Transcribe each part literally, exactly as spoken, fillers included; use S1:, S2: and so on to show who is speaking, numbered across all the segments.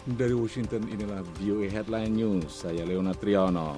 S1: Dari Washington, inilah V O A Headline News, saya Leonard Triono.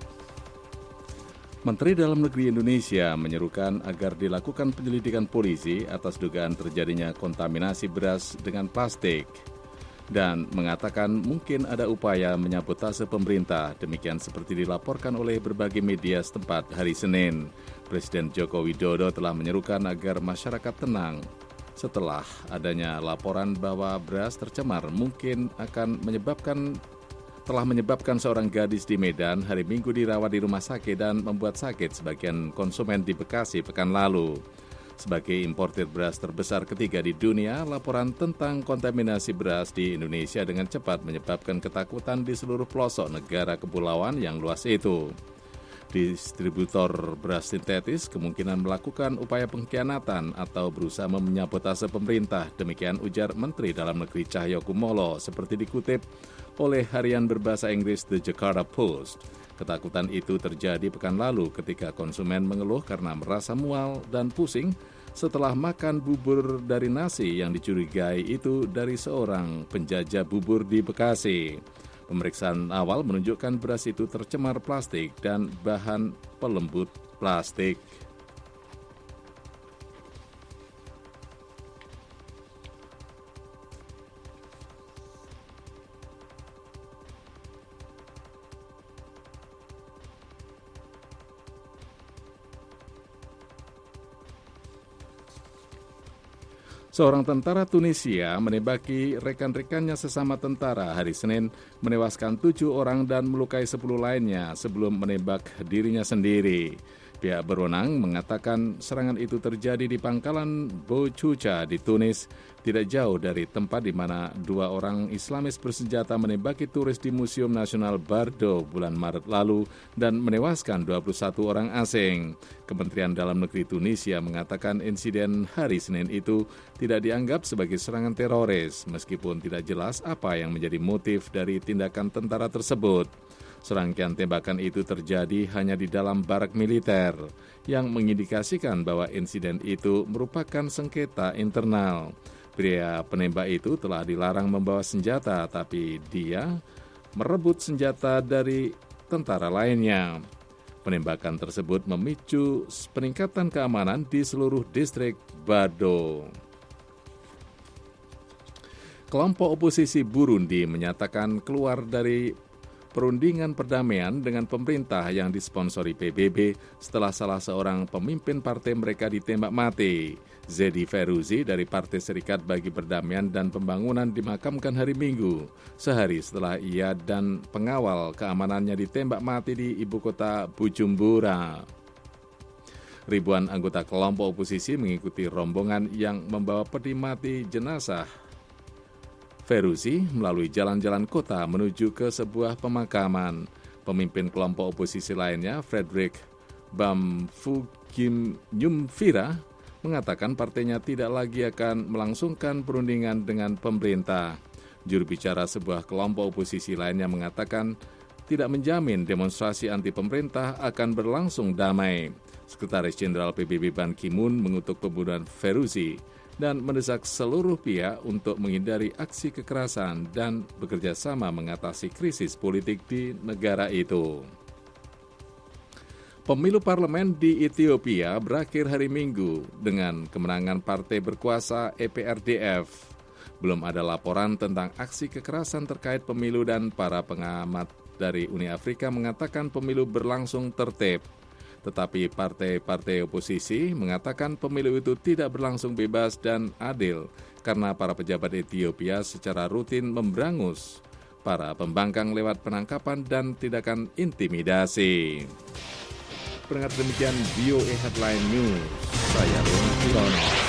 S1: Menteri Dalam Negeri Indonesia menyerukan agar dilakukan penyelidikan polisi atas dugaan terjadinya kontaminasi beras dengan plastik dan mengatakan mungkin ada upaya menyabotase pemerintah, demikian seperti dilaporkan oleh berbagai media setempat hari Senin. Presiden Joko Widodo telah menyerukan agar masyarakat tenang setelah adanya laporan bahwa beras tercemar mungkin akan menyebabkan telah menyebabkan seorang gadis di Medan hari Minggu dirawat di rumah sakit dan membuat sakit sebagian konsumen di Bekasi pekan lalu. Sebagai importir beras terbesar ketiga di dunia, laporan tentang kontaminasi beras di Indonesia dengan cepat menyebabkan ketakutan di seluruh pelosok negara kepulauan yang luas itu. Distributor beras sintetis kemungkinan melakukan upaya pengkhianatan atau berusaha menyabotase pemerintah, demikian ujar Menteri Dalam Negeri Cahyokumolo seperti dikutip oleh harian berbahasa Inggris The Jakarta Post. Ketakutan itu terjadi pekan lalu ketika konsumen mengeluh karena merasa mual dan pusing setelah makan bubur dari nasi yang dicurigai itu dari seorang penjajah bubur di Bekasi. Pemeriksaan awal menunjukkan beras itu tercemar plastik dan bahan pelembut plastik. Seorang tentara Tunisia menembaki rekan-rekannya sesama tentara hari Senin, menewaskan tujuh orang dan melukai sepuluh lainnya sebelum menembak dirinya sendiri. Pihak berwenang mengatakan serangan itu terjadi di pangkalan Bouchoucha di Tunis, tidak jauh dari tempat di mana dua orang Islamis bersenjata menembaki turis di Museum Nasional Bardo bulan Maret lalu dan menewaskan dua puluh satu orang asing. Kementerian Dalam Negeri Tunisia mengatakan insiden hari Senin itu tidak dianggap sebagai serangan teroris, meskipun tidak jelas apa yang menjadi motif dari tindakan tentara tersebut. Serangkaian tembakan itu terjadi hanya di dalam barak militer, yang mengindikasikan bahwa insiden itu merupakan sengketa internal. Pria penembak itu telah dilarang membawa senjata, tapi dia merebut senjata dari tentara lainnya. Penembakan tersebut memicu peningkatan keamanan di seluruh distrik Bardo. Kelompok oposisi Burundi menyatakan keluar dari perundingan perdamaian dengan pemerintah yang disponsori P B B setelah salah seorang pemimpin partai mereka ditembak mati. Zedi Feruzi dari Partai Serikat Bagi Perdamaian dan Pembangunan dimakamkan hari Minggu, sehari setelah ia dan pengawal keamanannya ditembak mati di ibu kota Bujumbura. Ribuan anggota kelompok oposisi mengikuti rombongan yang membawa peti mati jenazah Feruzi melalui jalan-jalan kota menuju ke sebuah pemakaman. Pemimpin kelompok oposisi lainnya, Frederick Bamfugimnyumvira, mengatakan partainya tidak lagi akan melangsungkan perundingan dengan pemerintah. Juru bicara sebuah kelompok oposisi lainnya mengatakan tidak menjamin demonstrasi anti pemerintah akan berlangsung damai. Sekretaris Jenderal P B B Ban Ki-moon mengutuk pembunuhan Feruzi dan mendesak seluruh pihak untuk menghindari aksi kekerasan dan bekerja sama mengatasi krisis politik di negara itu. Pemilu parlemen di Ethiopia berakhir hari Minggu dengan kemenangan partai berkuasa E P R D F. Belum ada laporan tentang aksi kekerasan terkait pemilu dan para pengamat dari Uni Afrika mengatakan pemilu berlangsung tertib. Tetapi partai-partai oposisi mengatakan pemilu itu tidak berlangsung bebas dan adil karena para pejabat Ethiopia secara rutin memberangus para pembangkang lewat penangkapan dan tindakan intimidasi. Pendengar, demikian V O A Headline News. Saya Leonard Triono.